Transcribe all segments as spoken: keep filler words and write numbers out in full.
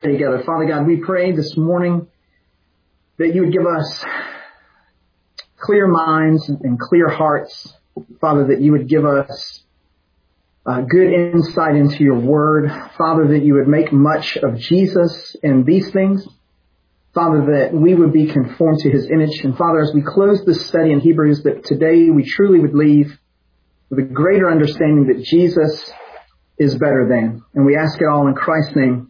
together. Father God, we pray this morning that you would give us clear minds and clear hearts. Father, that you would give us uh, good insight into your word. Father, that you would make much of Jesus in these things. Father, that we would be conformed to his image. And Father, as we close this study in Hebrews, that today we truly would leave with a greater understanding that Jesus is better than. And we ask it all in Christ's name.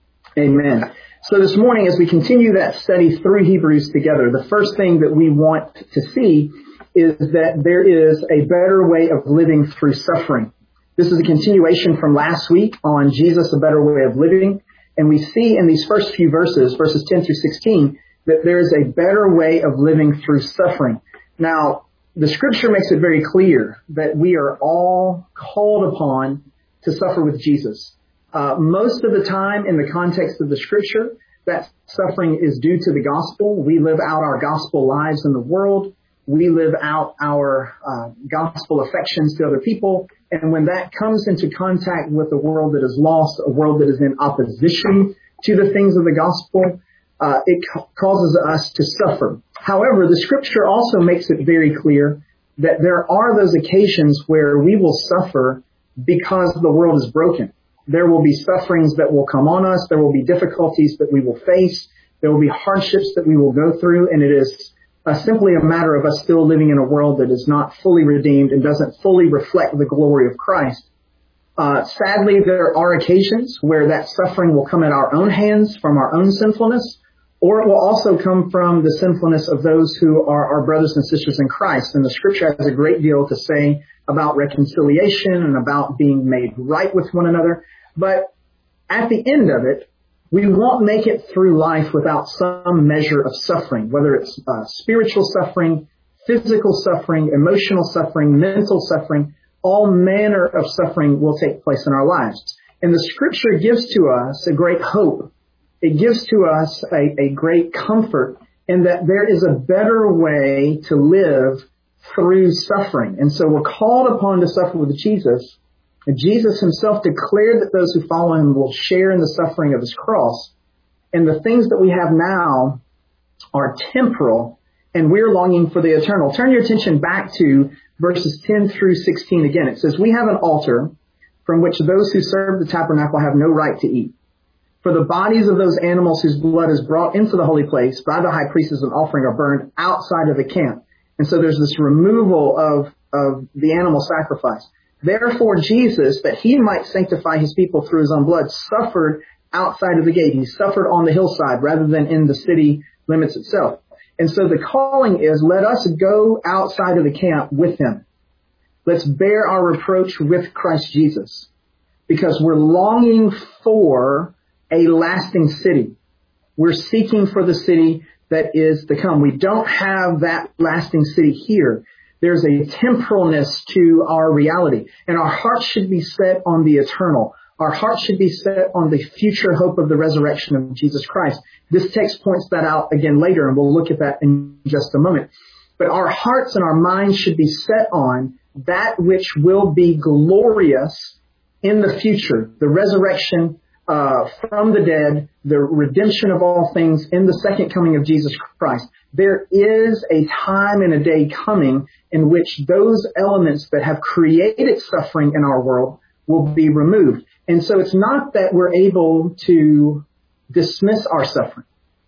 Amen. So this morning, as we continue that study through Hebrews together, the first thing that we want to see is that there is a better way of living through suffering. This is a continuation from last week on Jesus, a better way of living. And we see in these first few verses, verses ten through sixteen, that there is a better way of living through suffering. Now, the scripture makes it very clear that we are all called upon to suffer with Jesus. Uh, most of the time in the context of the scripture, that suffering is due to the gospel. We live out our gospel lives in the world. We live out our uh, gospel affections to other people. And when that comes into contact with a world that is lost, a world that is in opposition to the things of the gospel, uh, it ca- causes us to suffer. However, the scripture also makes it very clear that there are those occasions where we will suffer because the world is broken. There will be sufferings that will come on us. There will be difficulties that we will face. There will be hardships that we will go through. And it is uh, simply a matter of us still living in a world that is not fully redeemed and doesn't fully reflect the glory of Christ. Uh, sadly, there are occasions where that suffering will come at our own hands from our own sinfulness, or it will also come from the sinfulness of those who are our brothers and sisters in Christ. And the scripture has a great deal to say about reconciliation and about being made right with one another. But at the end of it, we won't make it through life without some measure of suffering, whether it's uh, spiritual suffering, physical suffering, emotional suffering, mental suffering. All manner of suffering will take place in our lives. And the scripture gives to us a great hope. It gives to us a, a great comfort in that there is a better way to live through suffering. And so we're called upon to suffer with Jesus. And Jesus himself declared that those who follow him will share in the suffering of his cross. And the things that we have now are temporal, and we're longing for the eternal. Turn your attention back to verses ten through sixteen again. It says, "We have an altar from which those who serve the tabernacle have no right to eat. For the bodies of those animals whose blood is brought into the holy place by the high priest as an offering are burned outside of the camp." And so there's this removal of, of the animal sacrifice. "Therefore Jesus, that he might sanctify his people through his own blood, suffered outside of the gate." He suffered on the hillside rather than in the city limits itself. And so the calling is, let us go outside of the camp with him. Let's bear our reproach with Christ Jesus, because we're longing for a lasting city. We're seeking for the city that is to come. We don't have that lasting city here. There's a temporalness to our reality, and our hearts should be set on the eternal. Our hearts should be set on the future hope of the resurrection of Jesus Christ. This text points that out again later, and we'll look at that in just a moment. But our hearts and our minds should be set on that which will be glorious in the future, the resurrection uh, from the dead, the redemption of all things in the second coming of Jesus Christ. There is a time and a day coming in which those elements that have created suffering in our world will be removed. And so it's not that we're able to dismiss our suffering.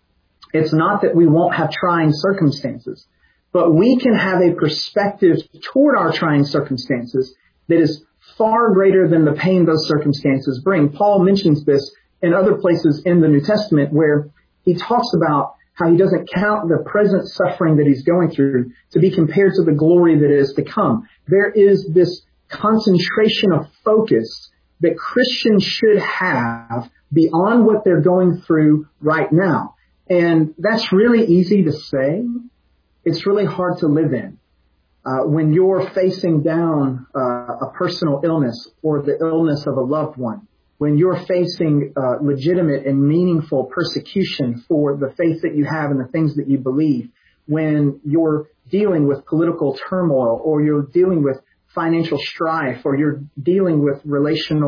It's not that we won't have trying circumstances, but we can have a perspective toward our trying circumstances that is far greater than the pain those circumstances bring. Paul mentions this in other places in the New Testament where he talks about how he doesn't count the present suffering that he's going through to be compared to the glory that is to come. There is this concentration of focus that Christians should have beyond what they're going through right now. And that's really easy to say. It's really hard to live in. Uh, when you're facing down uh, a personal illness or the illness of a loved one, when you're facing uh, legitimate and meaningful persecution for the faith that you have and the things that you believe, when you're dealing with political turmoil or you're dealing with financial strife or you're dealing with relational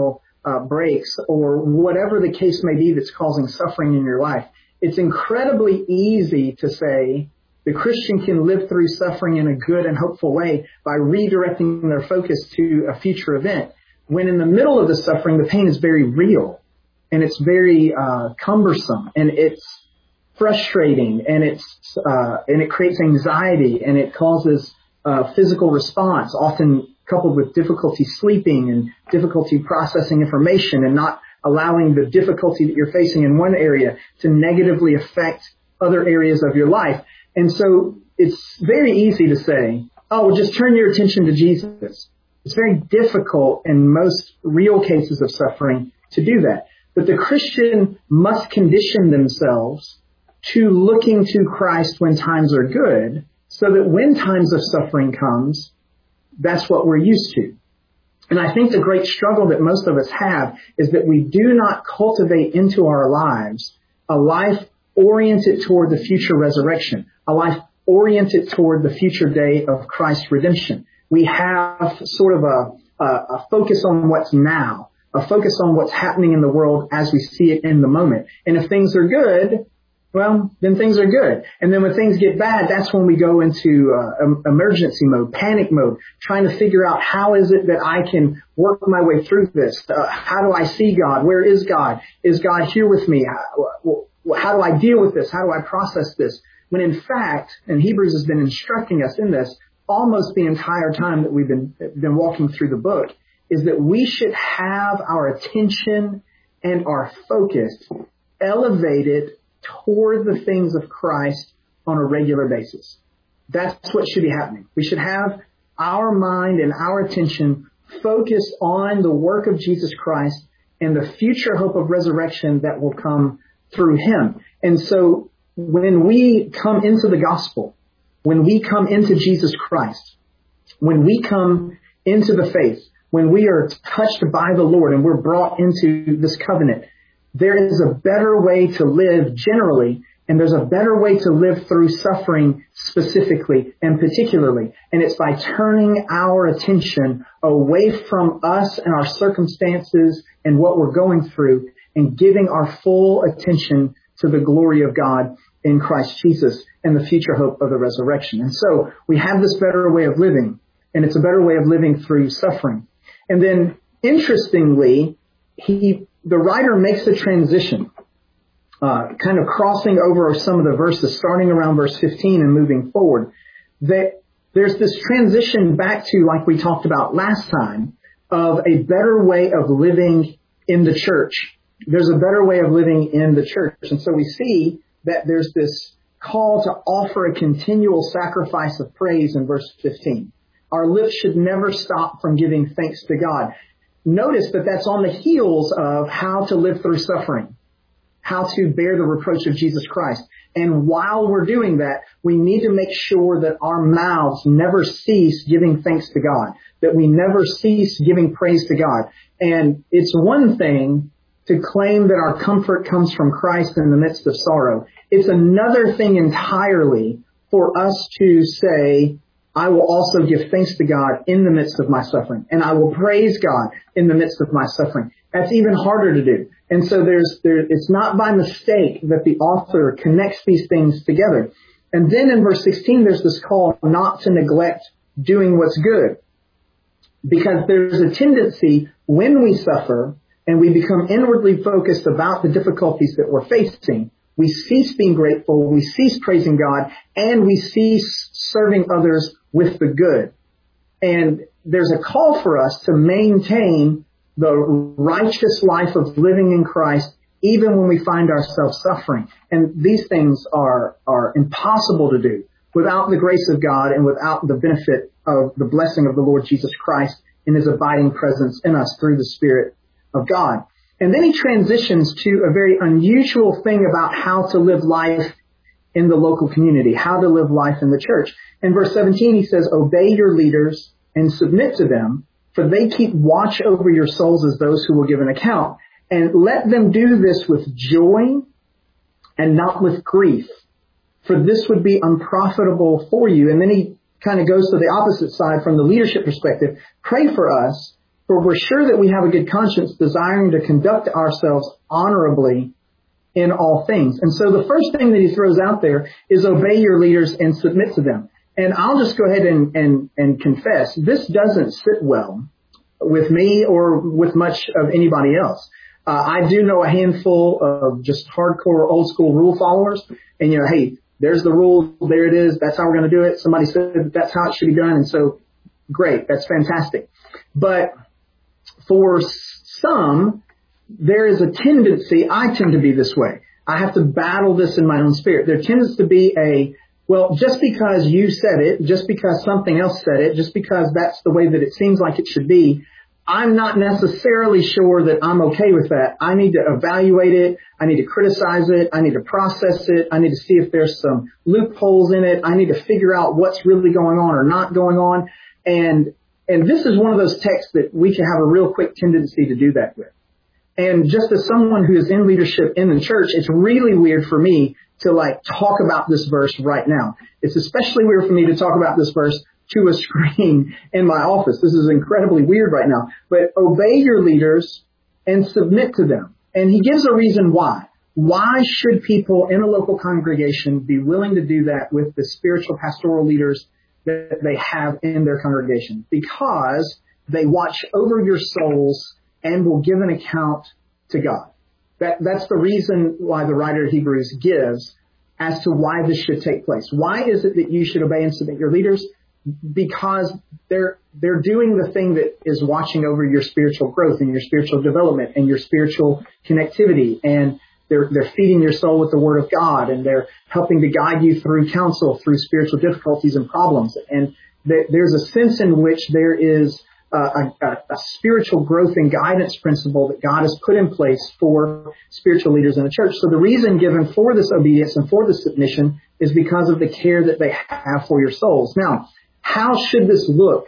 uh, breaks or whatever the case may be that's causing suffering in your life, it's incredibly easy to say the Christian can live through suffering in a good and hopeful way by redirecting their focus to a future event. When in the middle of the suffering, the pain is very real and it's very uh, cumbersome and it's frustrating and it's uh, and it creates anxiety and it causes uh, physical response, often coupled with difficulty sleeping and difficulty processing information and not allowing the difficulty that you're facing in one area to negatively affect other areas of your life. And so it's very easy to say, oh, well, just turn your attention to Jesus. It's very difficult in most real cases of suffering to do that. But the Christian must condition themselves to looking to Christ when times are good, so that when times of suffering comes, that's what we're used to. And I think the great struggle that most of us have is that we do not cultivate into our lives a life oriented toward the future resurrection, a life oriented toward the future day of Christ's redemption. We have sort of a, a, a focus on what's now, a focus on what's happening in the world as we see it in the moment. And if things are good, well, then things are good. And then when things get bad, that's when we go into uh, emergency mode, panic mode, trying to figure out how is it that I can work my way through this? Uh, how do I see God? Where is God? Is God here with me? How, how do I deal with this? How do I process this? When in fact, and Hebrews has been instructing us in this almost the entire time that we've been, been walking through the book, is that we should have our attention and our focus elevated toward the things of Christ on a regular basis. That's what should be happening. We should have our mind and our attention focused on the work of Jesus Christ and the future hope of resurrection that will come through him. And so when we come into the gospel, when we come into Jesus Christ, when we come into the faith, when we are touched by the Lord and we're brought into this covenant, there is a better way to live generally, and there's a better way to live through suffering specifically and particularly. And it's by turning our attention away from us and our circumstances and what we're going through and giving our full attention to the glory of God in Christ Jesus and the future hope of the resurrection. And so we have this better way of living, and it's a better way of living through suffering. And then interestingly, he the writer makes a transition, uh, kind of crossing over some of the verses, starting around verse fifteen and moving forward, that there's this transition back to, like we talked about last time, of a better way of living in the church. There's a better way of living in the church. And so we see that there's this call to offer a continual sacrifice of praise in verse fifteen. Our lips should never stop from giving thanks to God. Notice that that's on the heels of how to live through suffering, how to bear the reproach of Jesus Christ. And while we're doing that, we need to make sure that our mouths never cease giving thanks to God, that we never cease giving praise to God. And it's one thing to claim that our comfort comes from Christ in the midst of sorrow. It's another thing entirely for us to say, I will also give thanks to God in the midst of my suffering, and I will praise God in the midst of my suffering. That's even harder to do. And so there's, there, it's not by mistake that the author connects these things together. And then in verse sixteen, there's this call not to neglect doing what's good, because there's a tendency when we suffer and we become inwardly focused about the difficulties that we're facing, we cease being grateful, we cease praising God, and we cease serving others with the good. And there's a call for us to maintain the righteous life of living in Christ even when we find ourselves suffering. And these things are, are impossible to do without the grace of God and without the benefit of the blessing of the Lord Jesus Christ in his abiding presence in us through the Spirit of God. And then he transitions to a very unusual thing about how to live life in the local community, how to live life in the church. In verse seventeen, he says, obey your leaders and submit to them, for they keep watch over your souls as those who will give an account. And let them do this with joy and not with grief, for this would be unprofitable for you. And then he kind of goes to the opposite side from the leadership perspective. Pray for us, For we're sure that we have a good conscience, desiring to conduct ourselves honorably in all things. And so the first thing that he throws out there is obey your leaders and submit to them. And I'll just go ahead and, and, and confess, this doesn't sit well with me or with much of anybody else. Uh, I do know a handful of just hardcore old school rule followers. And, you know, hey, there's the rule. There it is. That's how we're going to do it. Somebody said that that's how it should be done. And so great. That's fantastic. But for some, there is a tendency, I tend to be this way. I have to battle this in my own spirit. There tends to be a, well, just because you said it, just because something else said it, just because that's the way that it seems like it should be, I'm not necessarily sure that I'm okay with that. I need to evaluate it. I need to criticize it. I need to process it. I need to see if there's some loopholes in it. I need to figure out what's really going on or not going on. And, and this is one of those texts that we can have a real quick tendency to do that with. And just as someone who is in leadership in the church, it's really weird for me to like talk about this verse right now. It's especially weird for me to talk about this verse to a screen in my office. This is incredibly weird right now. But obey your leaders and submit to them. And he gives a reason why. Why should people in a local congregation be willing to do that with the spiritual pastoral leaders that they have in their congregation? Because they watch over your souls and will give an account to God. That, that's the reason why the writer of Hebrews gives as to why this should take place. Why is it that you should obey and submit your leaders? Because they're, they're doing the thing that is watching over your spiritual growth and your spiritual development and your spiritual connectivity. And they're, they're feeding your soul with the word of God, and they're helping to guide you through counsel, through spiritual difficulties and problems. And th- there's a sense in which there is Uh, a, a spiritual growth and guidance principle that God has put in place for spiritual leaders in the church. So the reason given for this obedience and for this submission is because of the care that they have for your souls. Now, how should this look?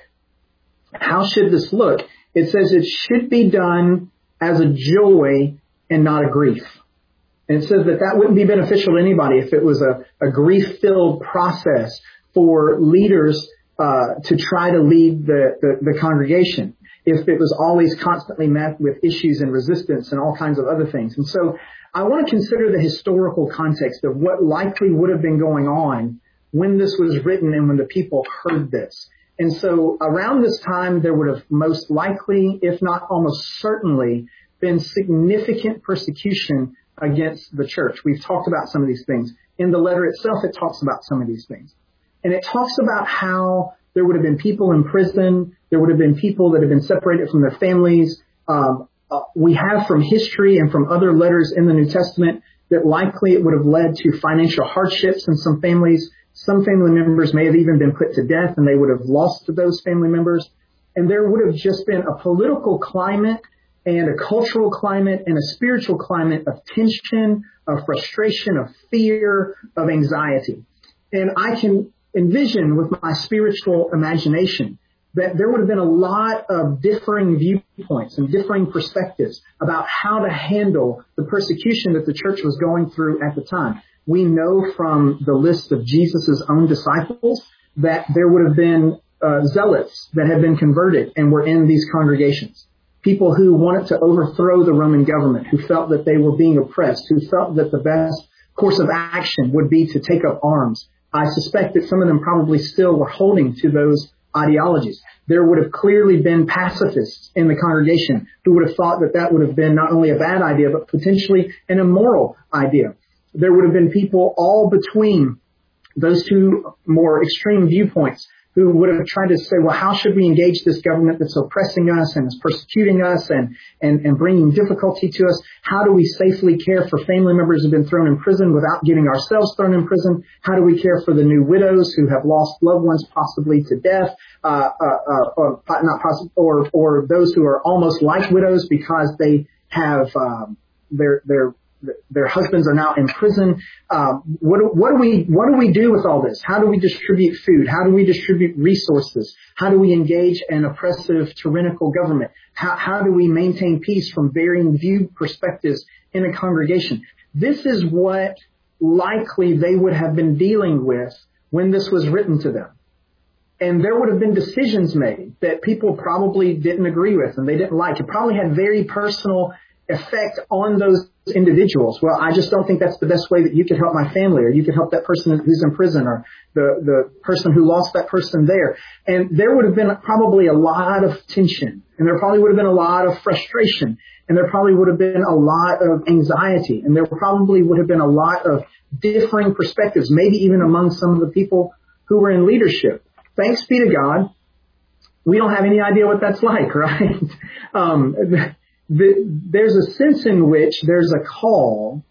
How should this look? It says it should be done as a joy and not a grief. And it says that that wouldn't be beneficial to anybody if it was a, a grief-filled process for leaders Uh, to try to lead the, the, the congregation, if it was always constantly met with issues and resistance and all kinds of other things. And so I want to consider the historical context of what likely would have been going on when this was written and when the people heard this. And so around this time, there would have most likely, if not almost certainly, been significant persecution against the church. We've talked about some of these things. In the letter itself, it talks about some of these things. And it talks about how there would have been people in prison. There would have been people that have been separated from their families. Um, uh, we have from history and from other letters in the New Testament that likely it would have led to financial hardships in some families. Some family members may have even been put to death, and they would have lost those family members. And there would have just been a political climate and a cultural climate and a spiritual climate of tension, of frustration, of fear, of anxiety. And I can envision with my spiritual imagination that there would have been a lot of differing viewpoints and differing perspectives about how to handle the persecution that the church was going through at the time. We know from the list of Jesus's own disciples that there would have been uh, zealots that had been converted and were in these congregations. People who wanted to overthrow the Roman government, who felt that they were being oppressed, who felt that the best course of action would be to take up arms. I suspect that some of them probably still were holding to those ideologies. There would have clearly been pacifists in the congregation who would have thought that that would have been not only a bad idea, but potentially an immoral idea. There would have been people all between those two more extreme viewpoints who would have tried to say, well, how should we engage this government that's oppressing us and is persecuting us and, and, and bringing difficulty to us? How do we safely care for family members who have been thrown in prison without getting ourselves thrown in prison? How do we care for the new widows who have lost loved ones possibly to death, uh, uh, uh, or not possible, or, or those who are almost like widows because they have, um, their, their, their husbands are now in prison. Um, what, do, what do we what do we do with all this? How do we distribute food? How do we distribute resources? How do we engage an oppressive, tyrannical government? How, how do we maintain peace from varying view perspectives in a congregation? This is what likely they would have been dealing with when this was written to them. And there would have been decisions made that people probably didn't agree with and they didn't like. It probably had very personal effect on those individuals. Well, I just don't think that's the best way that you could help my family, or you could help that person who's in prison, or the, the person who lost that person there. And there would have been probably a lot of tension, and there probably would have been a lot of frustration, and there probably would have been a lot of anxiety, and there probably would have been a lot of differing perspectives, maybe even among some of the people who were in leadership. Thanks be to God, we don't have any idea what that's like, right? Um, The, there's a sense in which there's a call,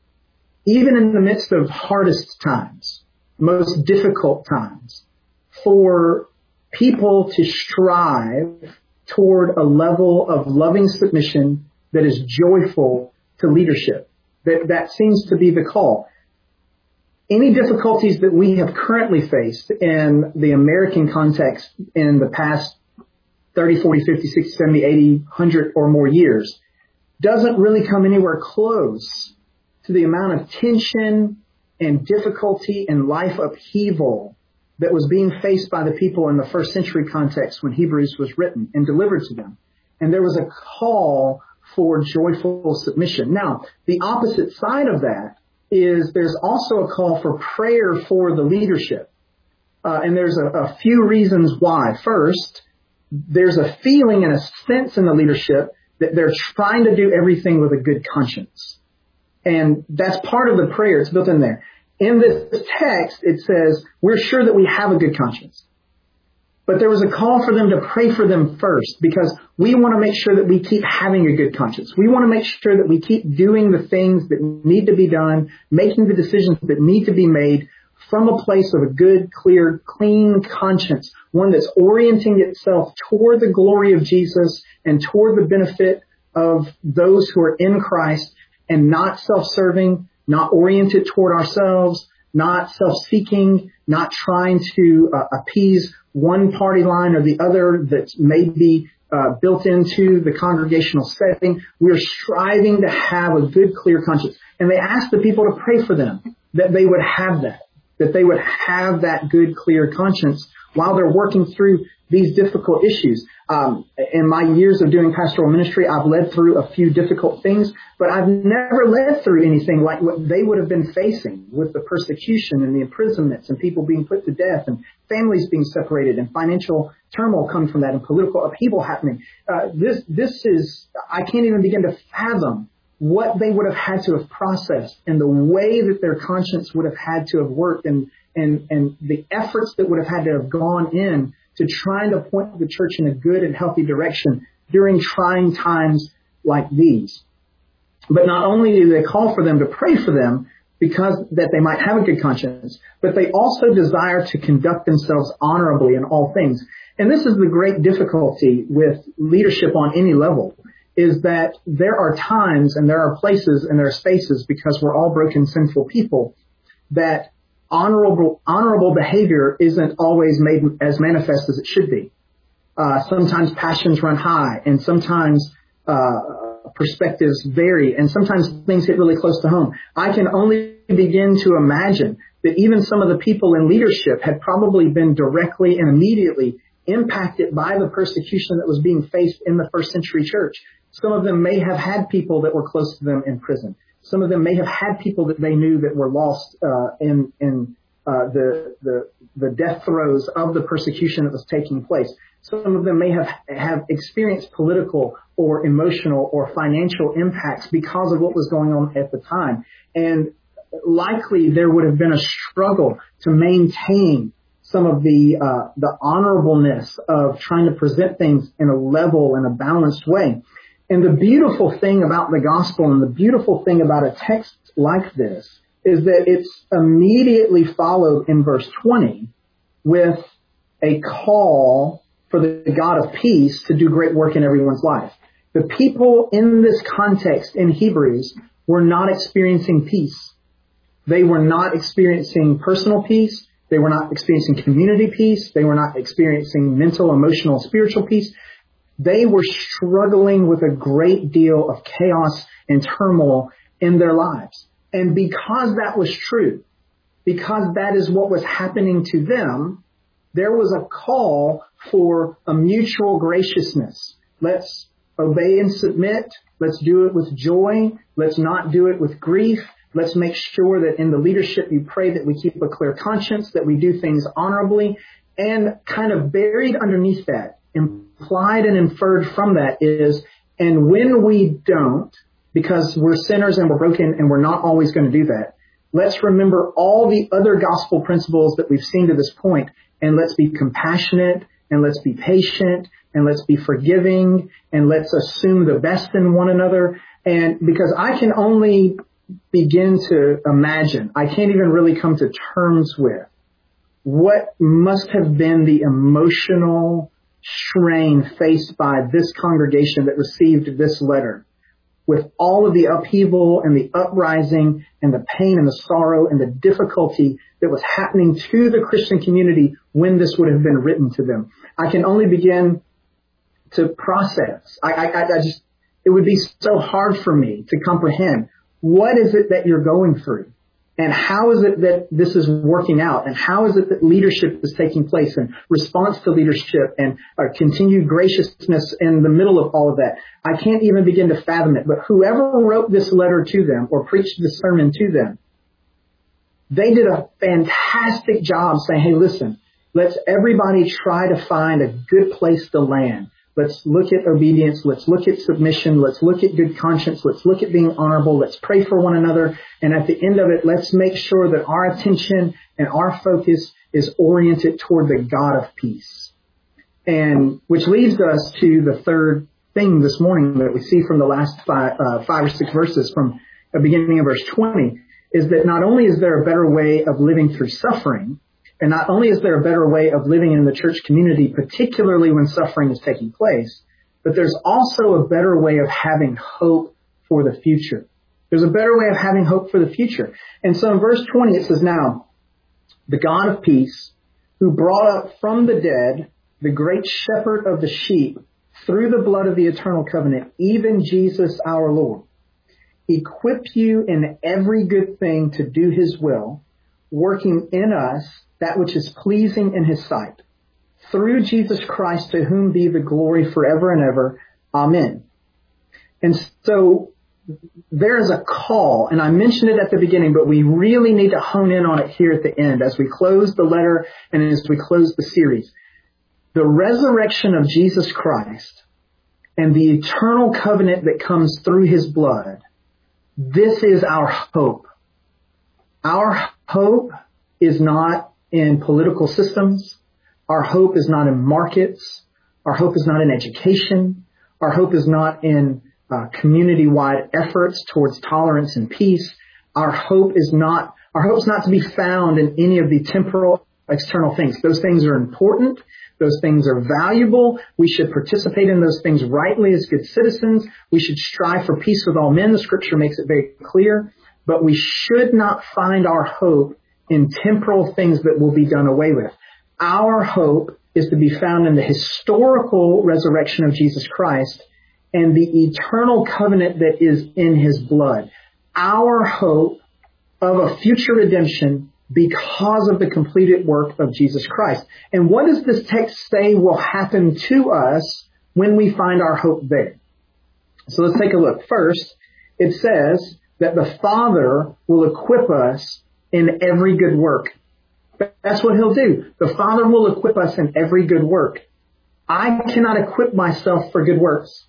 even in the midst of hardest times, most difficult times, for people to strive toward a level of loving submission that is joyful to leadership. That, that seems to be the call. Any difficulties that we have currently faced in the American context in the past thirty, forty, fifty, sixty, seventy, eighty, one hundred or more years doesn't really come anywhere close to the amount of tension and difficulty and life upheaval that was being faced by the people in the first century context when Hebrews was written and delivered to them. And there was a call for joyful submission. Now, the opposite side of that is there's also a call for prayer for the leadership. Uh, and there's a, a few reasons why. First, there's a feeling and a sense in the leadership that they're trying to do everything with a good conscience. And that's part of the prayer. It's built in there. In this text, it says, we're sure that we have a good conscience. But there was a call for them to pray for them first, because we want to make sure that we keep having a good conscience. We want to make sure that we keep doing the things that need to be done, making the decisions that need to be made from a place of a good, clear, clean conscience, one that's orienting itself toward the glory of Jesus and toward the benefit of those who are in Christ, and not self-serving, not oriented toward ourselves, not self-seeking, not trying to uh, appease one party line or the other that may be uh, built into the congregational setting. We're striving to have a good, clear conscience. And they asked the people to pray for them, that they would have that, that they would have that good, clear conscience while they're working through these difficult issues. Um, in my years of doing pastoral ministry, I've led through a few difficult things, but I've never led through anything like what they would have been facing with the persecution and the imprisonments and people being put to death and families being separated and financial turmoil coming from that and political upheaval happening. Uh, this, this is, I can't even begin to fathom what they would have had to have processed and the way that their conscience would have had to have worked, and, and, and the efforts that would have had to have gone in to trying to point the church in a good and healthy direction during trying times like these. But not only do they call for them to pray for them because that they might have a good conscience, but they also desire to conduct themselves honorably in all things. And this is the great difficulty with leadership on any level, is that there are times and there are places and there are spaces, because we're all broken, sinful people, that honorable honorable behavior isn't always made as manifest as it should be. Uh, sometimes passions run high, and sometimes uh, perspectives vary, and sometimes things hit really close to home. I can only begin to imagine that even some of the people in leadership had probably been directly and immediately impacted by the persecution that was being faced in the first century church. Some of them may have had people that were close to them in prison. Some of them may have had people that they knew that were lost uh, in in uh, the the the death throes of the persecution that was taking place. Some of them may have have experienced political or emotional or financial impacts because of what was going on at the time, and likely there would have been a struggle to maintain some of the uh, the honorableness of trying to present things in a level and a balanced way. And the beautiful thing about the gospel and the beautiful thing about a text like this is that it's immediately followed in verse twenty with a call for the God of peace to do great work in everyone's life. The people in this context in Hebrews were not experiencing peace. They were not experiencing personal peace. They were not experiencing community peace. They were not experiencing mental, emotional, spiritual peace. They were struggling with a great deal of chaos and turmoil in their lives. And because that was true, because that is what was happening to them, there was a call for a mutual graciousness. Let's obey and submit. Let's do it with joy. Let's not do it with grief. Let's make sure that in the leadership you pray that we keep a clear conscience, that we do things honorably. And kind of buried underneath that, implied and inferred from that is, and when we don't, because we're sinners and we're broken and we're not always going to do that, let's remember all the other gospel principles that we've seen to this point, and let's be compassionate, and let's be patient, and let's be forgiving, and let's assume the best in one another. And because I can only begin to imagine, I can't even really come to terms with what must have been the emotional strain faced by this congregation that received this letter, with all of the upheaval and the uprising and the pain and the sorrow and the difficulty that was happening to the Christian community when this would have been written to them. I can only begin to process. I, I, I just, it would be so hard for me to comprehend. What is it that you're going through? And how is it that this is working out? And how is it that leadership is taking place and response to leadership and uh, continued graciousness in the middle of all of that? I can't even begin to fathom it. But whoever wrote this letter to them or preached this sermon to them, they did a fantastic job saying, hey, listen, let's everybody try to find a good place to land. Let's look at obedience. Let's look at submission. Let's look at good conscience. Let's look at being honorable. Let's pray for one another. And at the end of it, let's make sure that our attention and our focus is oriented toward the God of peace. And which leads us to the third thing this morning that we see from the last five, uh, five or six verses from the beginning of verse twenty, is that not only is there a better way of living through suffering, and not only is there a better way of living in the church community, particularly when suffering is taking place, but there's also a better way of having hope for the future. There's a better way of having hope for the future. And so in verse twenty, it says, now, the God of peace, who brought up from the dead the great shepherd of the sheep through the blood of the eternal covenant, even Jesus our Lord, equip you in every good thing to do his will, working in us that which is pleasing in his sight, through Jesus Christ, to whom be the glory forever and ever. Amen. And so there is a call, and I mentioned it at the beginning, but we really need to hone in on it here at the end as we close the letter and as we close the series. The resurrection of Jesus Christ and the eternal covenant that comes through his blood, this is our hope. Our hope is not in political systems. Our hope is not in markets. Our hope is not in education. Our hope is not in uh, community-wide efforts towards tolerance and peace. Our hope is not, our hope is not to be found in any of the temporal external things. Those things are important. Those things are valuable. We should participate in those things rightly as good citizens. We should strive for peace with all men. The scripture makes it very clear. But we should not find our hope in temporal things that will be done away with. Our hope is to be found in the historical resurrection of Jesus Christ and the eternal covenant that is in his blood. Our hope of a future redemption because of the completed work of Jesus Christ. And what does this text say will happen to us when we find our hope there? So let's take a look. First, it says that the Father will equip us in every good work. That's what he'll do. The Father will equip us in every good work. I cannot equip myself for good works.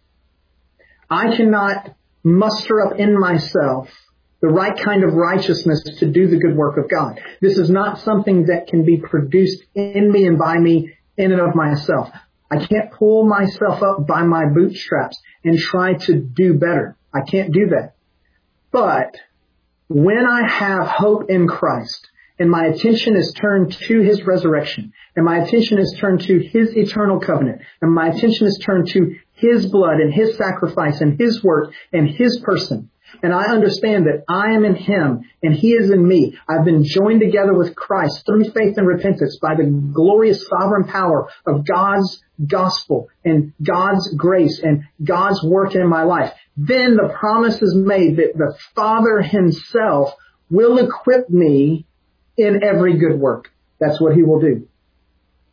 I cannot muster up in myself the right kind of righteousness to do the good work of God. This is not something that can be produced in me and by me in and of myself. I can't pull myself up by my bootstraps and try to do better. I can't do that. But when I have hope in Christ and my attention is turned to his resurrection and my attention is turned to his eternal covenant and my attention is turned to his blood and his sacrifice and his work and his person, and I understand that I am in him and he is in me. I've been joined together with Christ through faith and repentance by the glorious sovereign power of God's gospel and God's grace and God's work in my life. Then the promise is made that the Father himself will equip me in every good work. That's what he will do.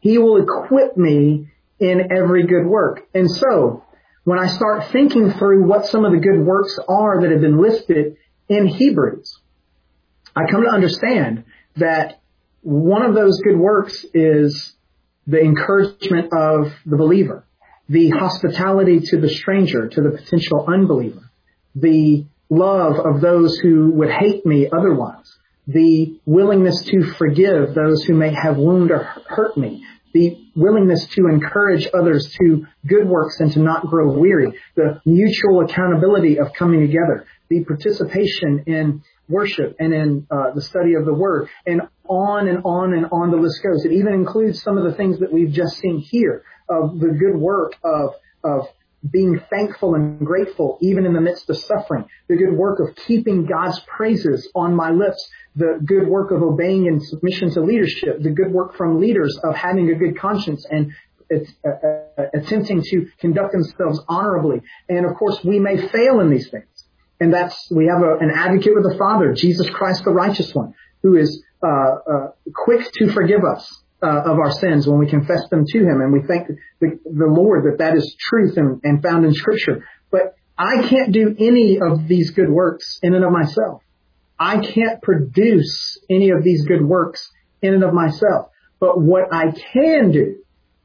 He will equip me in every good work. And so, when I start thinking through what some of the good works are that have been listed in Hebrews, I come to understand that one of those good works is the encouragement of the believer, the hospitality to the stranger, to the potential unbeliever, the love of those who would hate me otherwise, the willingness to forgive those who may have wounded or hurt me, the willingness to encourage others to good works and to not grow weary, the mutual accountability of coming together, the participation in worship and in uh, the study of the Word, and on and on and on the list goes. It even includes some of the things that we've just seen here of the good work of of being thankful and grateful even in the midst of suffering, the good work of keeping God's praises on my lips, the good work of obeying in submission to leadership, the good work from leaders of having a good conscience and it's, uh, uh, attempting to conduct themselves honorably. And of course, we may fail in these things. And that's, we have a, an advocate with the Father, Jesus Christ, the righteous one, who is uh, uh, quick to forgive us uh, of our sins when we confess them to Him. And we thank the, the Lord that that is truth and, and found in Scripture. But I can't do any of these good works in and of myself. I can't produce any of these good works in and of myself. But what I can do,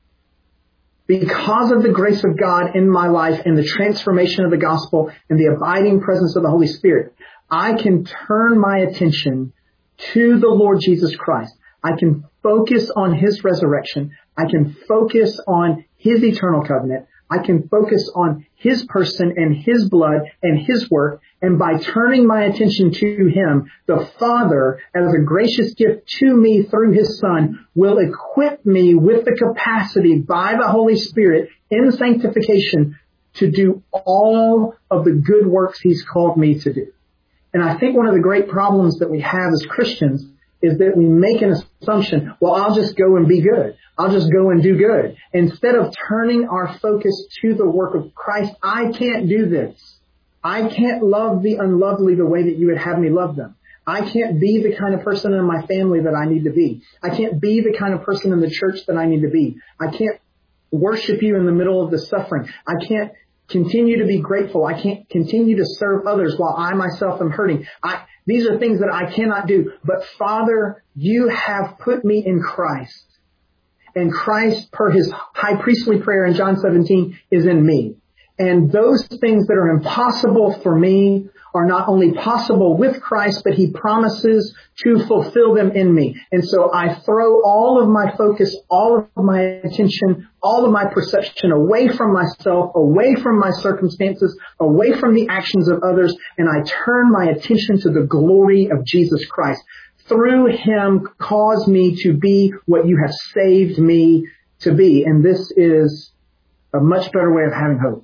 because of the grace of God in my life and the transformation of the gospel and the abiding presence of the Holy Spirit, I can turn my attention to the Lord Jesus Christ. I can focus on His resurrection. I can focus on His eternal covenant. I can focus on His person and His blood and His work. And by turning my attention to Him, the Father, as a gracious gift to me through His Son, will equip me with the capacity by the Holy Spirit in sanctification to do all of the good works He's called me to do. And I think one of the great problems that we have as Christians is that we make an assumption, well, I'll just go and be good. I'll just go and do good. Instead of turning our focus to the work of Christ, I can't do this. I can't love the unlovely the way that you would have me love them. I can't be the kind of person in my family that I need to be. I can't be the kind of person in the church that I need to be. I can't worship you in the middle of the suffering. I can't continue to be grateful. I can't continue to serve others while I myself am hurting. I, these are things that I cannot do. But Father, you have put me in Christ. And Christ, per His high priestly prayer in John seventeen, is in me. And those things that are impossible for me are not only possible with Christ, but He promises to fulfill them in me. And so I throw all of my focus, all of my attention, all of my perception away from myself, away from my circumstances, away from the actions of others, and I turn my attention to the glory of Jesus Christ. Through Him, cause me to be what you have saved me to be. And this is a much better way of having hope.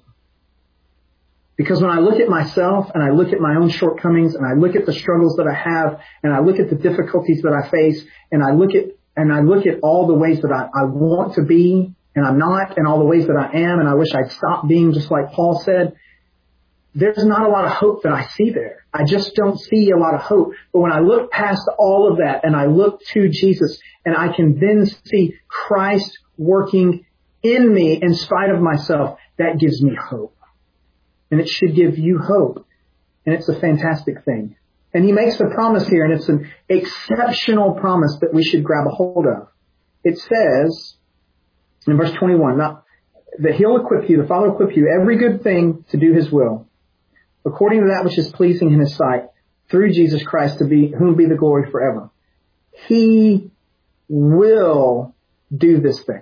Because when I look at myself and I look at my own shortcomings and I look at the struggles that I have and I look at the difficulties that I face and I look at and I look at all the ways that I, I want to be and I'm not and all the ways that I am and I wish I'd stop being, just like Paul said, there's not a lot of hope that I see there. I just don't see a lot of hope. But when I look past all of that and I look to Jesus and I can then see Christ working in me in spite of myself, that gives me hope. And it should give you hope. And it's a fantastic thing. And He makes a promise here, and it's an exceptional promise that we should grab a hold of. It says in verse twenty-one, now, that He'll equip you, the Father will equip you every good thing to do His will, according to that which is pleasing in His sight, through Jesus Christ, to be whom be the glory forever. He will do this thing.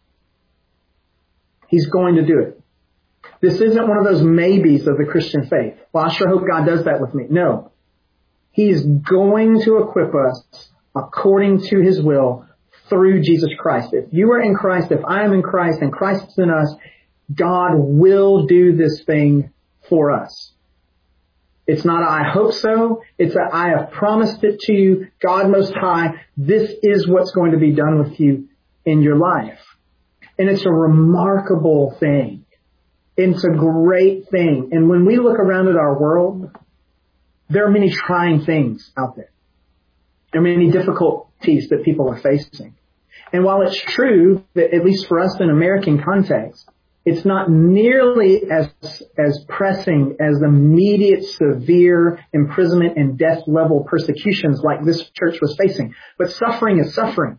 He's going to do it. This isn't one of those maybes of the Christian faith. Well, I sure hope God does that with me. No. He is going to equip us according to His will through Jesus Christ. If you are in Christ, if I am in Christ, and Christ is in us, God will do this thing for us. It's not a, I hope so. It's a, I have promised it to you, God Most High. This is what's going to be done with you in your life. And it's a remarkable thing. It's a great thing. And when we look around at our world, there are many trying things out there. There are many difficulties that people are facing. And while it's true that, at least for us in American context, it's not nearly as as pressing as immediate severe imprisonment and death level persecutions like this church was facing. But suffering is suffering.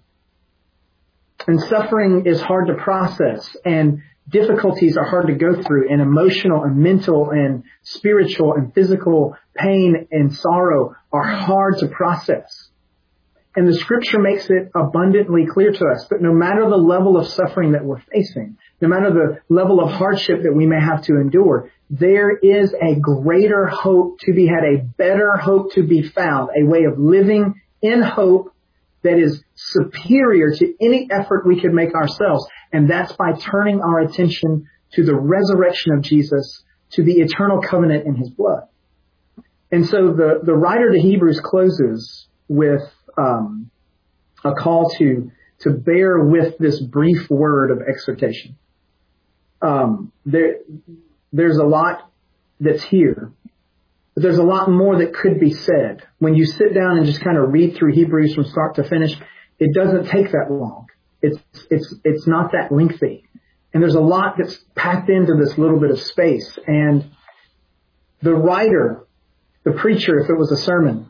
And suffering is hard to process, and difficulties are hard to go through, and emotional and mental and spiritual and physical pain and sorrow are hard to process. And the scripture makes it abundantly clear to us that no matter the level of suffering that we're facing, no matter the level of hardship that we may have to endure, there is a greater hope to be had, a better hope to be found, a way of living in hope that is superior to any effort we could make ourselves. And that's by turning our attention to the resurrection of Jesus, to the eternal covenant in his blood. And so the, the writer to Hebrews closes with um, a call to, to bear with this brief word of exhortation. Um, there, there's a lot that's here. But there's a lot more that could be said. When you sit down and just kind of read through Hebrews from start to finish, it doesn't take that long. It's, it's, it's not that lengthy. And there's a lot that's packed into this little bit of space. And the writer, the preacher, if it was a sermon,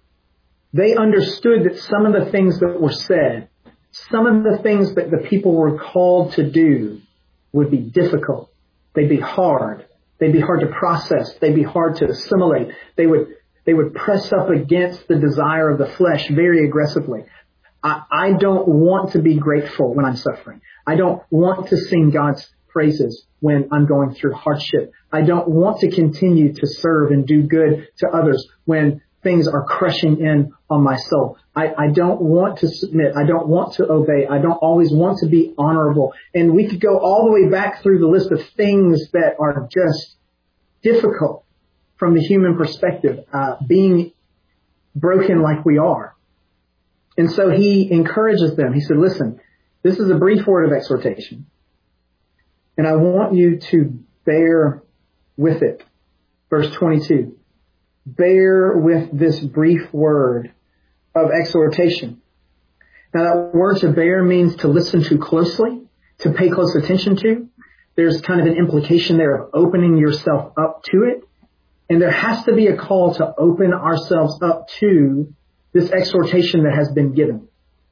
they understood that some of the things that were said, some of the things that the people were called to do would be difficult. They'd be hard. They'd be hard to process. They'd be hard to assimilate. They would, they would press up against the desire of the flesh very aggressively. I, I don't want to be grateful when I'm suffering. I don't want to sing God's praises when I'm going through hardship. I don't want to continue to serve and do good to others when things are crushing in on my soul. I, I don't want to submit. I don't want to obey. I don't always want to be honorable. And we could go all the way back through the list of things that are just difficult from the human perspective, uh, being broken like we are. And so he encourages them. He said, listen, this is a brief word of exhortation, and I want you to bear with it. Verse twenty-two. Bear with this brief word of exhortation. Now that word to bear means to listen to closely, to pay close attention to. There's kind of an implication there of opening yourself up to it. And there has to be a call to open ourselves up to this exhortation that has been given.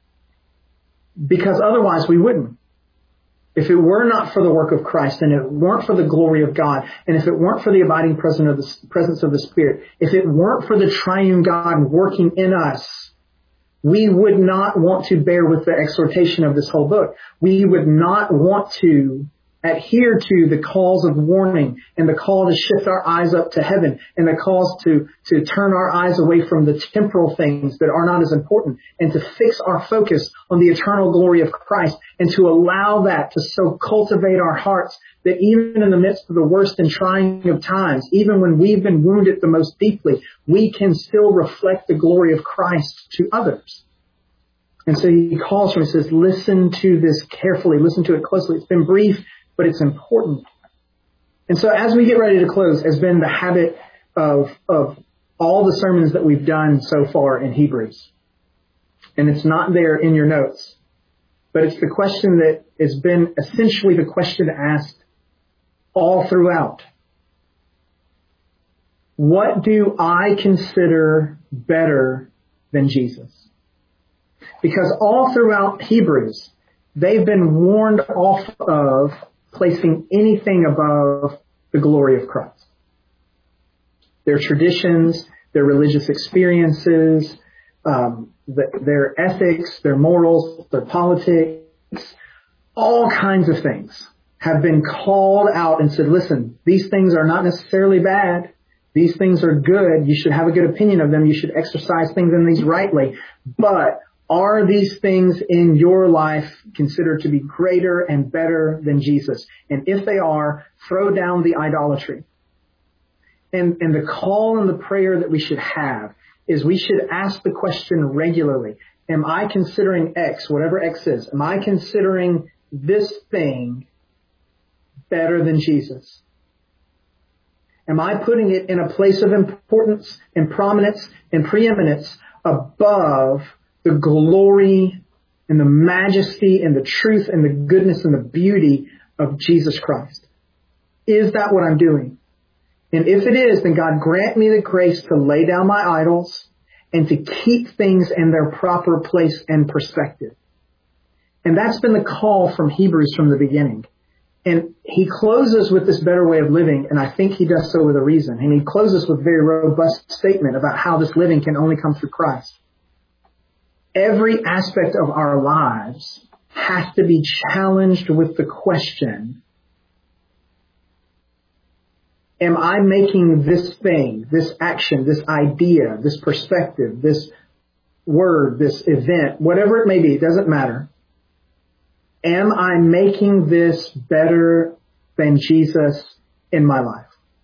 Because otherwise we wouldn't. If it were not for the work of Christ, and it weren't for the glory of God, and if it weren't for the abiding presence of the, presence of the Spirit, if it weren't for the triune God working in us, we would not want to bear with the exhortation of this whole book. We would not want to adhere to the calls of warning and the call to shift our eyes up to heaven and the calls to, to turn our eyes away from the temporal things that are not as important and to fix our focus on the eternal glory of Christ and to allow that to so cultivate our hearts that even in the midst of the worst and trying of times, even when we've been wounded the most deeply, we can still reflect the glory of Christ to others. And so he calls for, he says, listen to this carefully, listen to it closely. It's been brief, but it's important. And so as we get ready to close, has been the habit of, of all the sermons that we've done so far in Hebrews. And it's not there in your notes, but it's the question that has been essentially the question asked all throughout. What do I consider better than Jesus? Because all throughout Hebrews, they've been warned off of placing anything above the glory of Christ. Their traditions, their religious experiences, um, the, their ethics, their morals, their politics, all kinds of things have been called out and said, listen, these things are not necessarily bad. These things are good. You should have a good opinion of them. You should exercise things in these rightly. But are these things in your life considered to be greater and better than Jesus? And if they are, throw down the idolatry. And, and the call and the prayer that we should have is we should ask the question regularly. Am I considering X, whatever X is? Am I considering this thing better than Jesus? Am I putting it in a place of importance and prominence and preeminence above the glory and the majesty and the truth and the goodness and the beauty of Jesus Christ? Is that what I'm doing? And if it is, then God grant me the grace to lay down my idols and to keep things in their proper place and perspective. And that's been the call from Hebrews from the beginning. And he closes with this better way of living, and I think he does so with a reason. And he closes with a very robust statement about how this living can only come through Christ. Every aspect of our lives has to be challenged with the question, am I making this thing, this action, this idea, this perspective, this word, this event, whatever it may be, it doesn't matter. Am I making this better than Jesus in my life?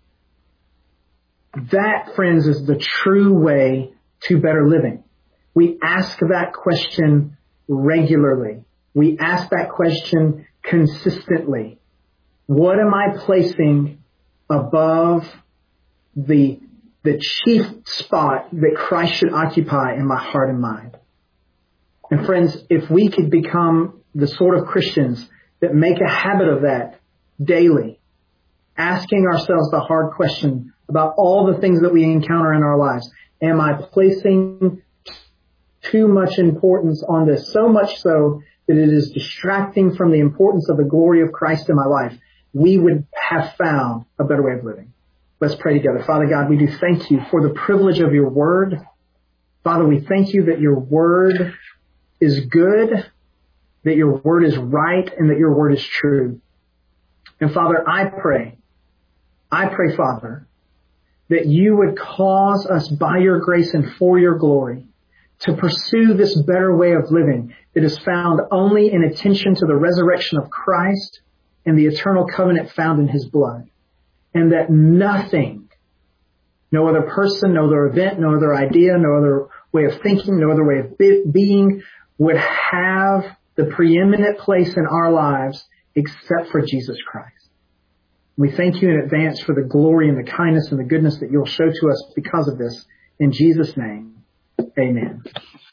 That, friends, is the true way to better living. We ask that question regularly. We ask that question consistently. What am I placing above the, the chief spot that Christ should occupy in my heart and mind? And friends, if we could become the sort of Christians that make a habit of that daily, asking ourselves the hard question about all the things that we encounter in our lives. Am I placing too much importance on this? So much so that it is distracting from the importance of the glory of Christ in my life. We would have found a better way of living. Let's pray together. Father God, we do thank you for the privilege of your word. Father, we thank you that your word is good, that your word is right, and that your word is true. And Father, I pray, I pray, Father, that you would cause us by your grace and for your glory to pursue this better way of living that is found only in attention to the resurrection of Christ and the eternal covenant found in his blood. And that nothing, no other person, no other event, no other idea, no other way of thinking, no other way of be- being would have the preeminent place in our lives except for Jesus Christ. We thank you in advance for the glory and the kindness and the goodness that you'll show to us because of this. In Jesus' name, amen.